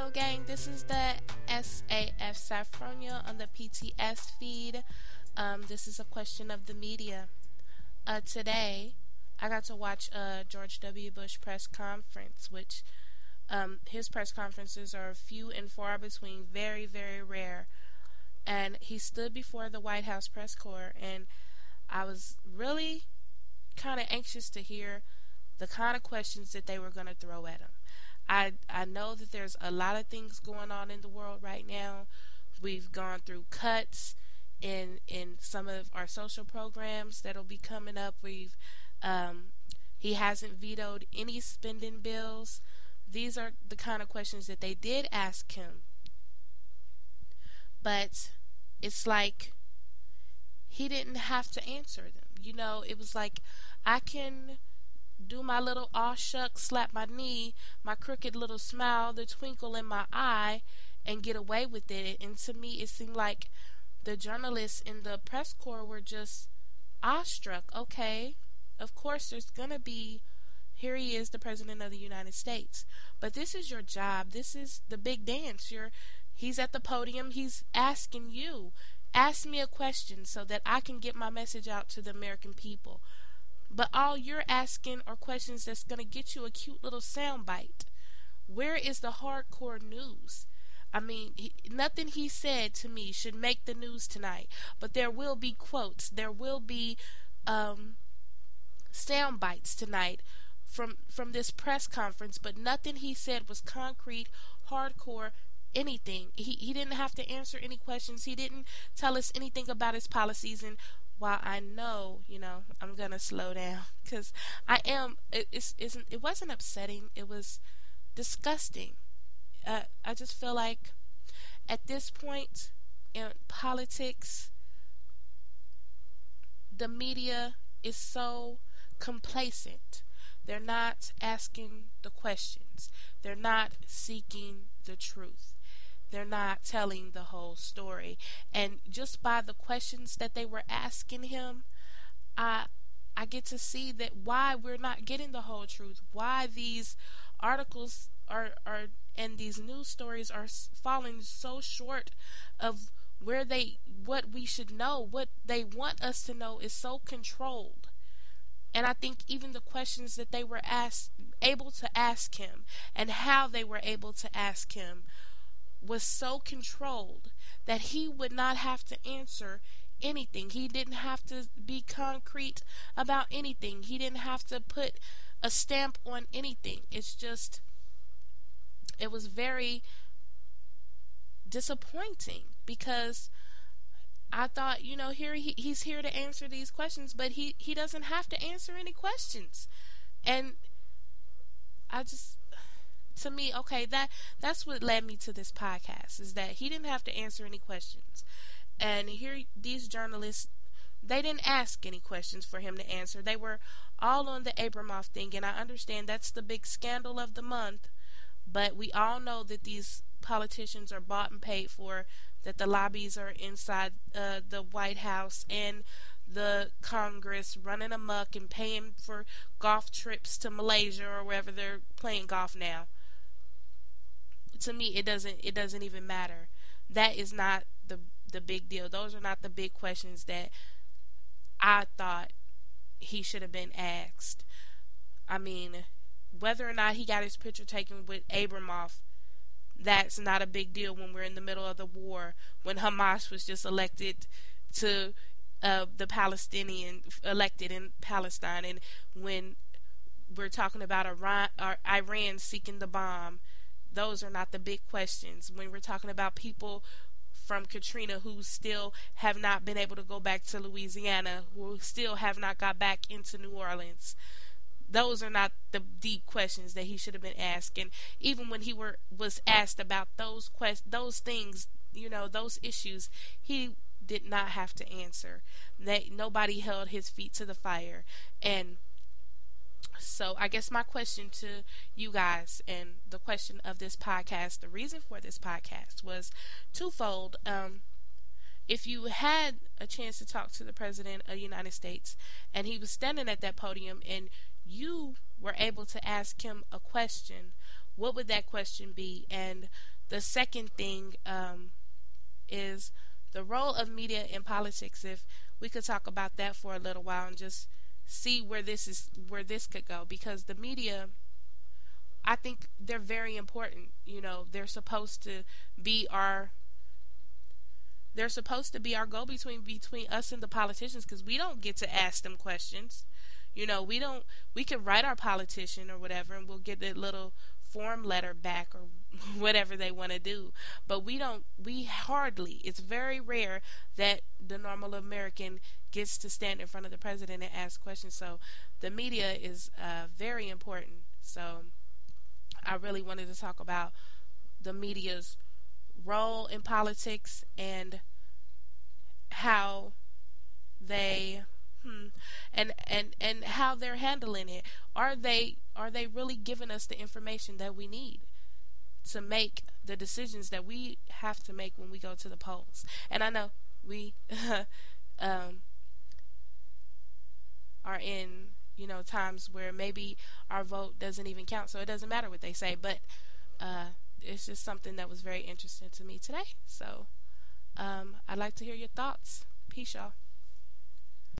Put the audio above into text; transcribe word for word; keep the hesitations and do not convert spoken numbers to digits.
Hello gang, this is the S A F Saffronia on the P T S feed. Um, this is a question of the media. Uh, today, I got to watch a George W. Bush press conference, which um, his press conferences are few and far between, very, very rare. And he stood before the White House press corps, and I was really kind of anxious to hear the kind of questions that they were going to throw at him. I I know that there's a lot of things going on in the world right now. We've gone through cuts in in some of our social programs that'll be coming up. We've um, he hasn't vetoed any spending bills. These are the kind of questions that they did ask him. But it's like he didn't have to answer them. You know, it was like, I can do my little aw shucks, slap my knee, my crooked little smile, the twinkle in my eye, and get away with it. And to me, it seemed like the journalists in the press corps were just awestruck. Okay, of course there's going to be, here he is, the President of the United States. But this is your job. This is the big dance. You're, he's at the podium. He's asking you, ask me a question so that I can get my message out to the American people. But all you're asking are questions that's going to get you a cute little soundbite. Where is the hardcore news? I mean, he, nothing he said to me should make the news tonight. But there will be quotes. There will be um, sound bites tonight from from this press conference. But nothing he said was concrete, hardcore, anything. He he didn't have to answer any questions. He didn't tell us anything about his policies. And while I know, you know, I'm gonna slow down because I am. It, it's isn't. It wasn't upsetting. It was disgusting. Uh, I just feel like at this point in politics, the media is so complacent. They're not asking the questions. They're not seeking the truth. They're not telling the whole story. And just by the questions that they were asking him, I I get to see that why we're not getting the whole truth. Why these articles are are and these news stories are falling so short of where they what we should know. What they want us to know is so controlled. And I think even the questions that they were asked able to ask him and how they were able to ask him was so controlled that he would not have to answer anything. He didn't have to be concrete about anything. He didn't have to put a stamp on anything. It's just, it was very disappointing because I thought, you know, here he, he's here to answer these questions, but he, he doesn't have to answer any questions. And I just, to me, okay, that that's what led me to this podcast, is that he didn't have to answer any questions. And here, these journalists, they didn't ask any questions for him to answer. They were all on the Abramoff thing, and I understand that's the big scandal of the month, but we all know that these politicians are bought and paid for, that the lobbies are inside uh, the White House and the Congress running amok and paying for golf trips to Malaysia or wherever they're playing golf now. To me, it doesn't it doesn't even matter. That is not the the big deal. Those are not the big questions that I thought he should have been asked. I mean, whether or not he got his picture taken with Abramoff, that's not a big deal when we're in the middle of the war, when Hamas was just elected to uh, the Palestinian elected in Palestine, and when we're talking about Iran, or Iran seeking the bomb. Those are not the big questions. When we're talking about people from Katrina who still have not been able to go back to Louisiana, who still have not got back into New Orleans, those are not the deep questions that he should have been asked. And even when he were was asked about those quest those things, you know, those issues, he did not have to answer. That nobody held his feet to the fire. And so I guess my question to you guys, and the question of this podcast, the reason for this podcast, was twofold. Um, if you had a chance to talk to the President of the United States and he was standing at that podium and you were able to ask him a question, what would that question be? And the second thing um, is the role of media in politics. If we could talk about that for a little while and just see where this is, where this could go, because the media, I think they're very important. You know, they're supposed to be our they're supposed to be our go-between between us and the politicians, because we don't get to ask them questions. You know, we don't we can write our politician or whatever, and we'll get that little form letter back or whatever they want to do. But we don't, we hardly, it's very rare that the normal American gets to stand in front of the president and ask questions. So the media is uh, very important. So I really wanted to talk about the media's role in politics and how they hmm, and and and how they're handling it. Are they are they really giving us the information that we need to make the decisions that we have to make when we go to the polls? And I know we um, are in, you know, times where maybe our vote doesn't even count, so it doesn't matter what they say. But uh, it's just something that was very interesting to me today. So um, I'd like to hear your thoughts. Peace, y'all.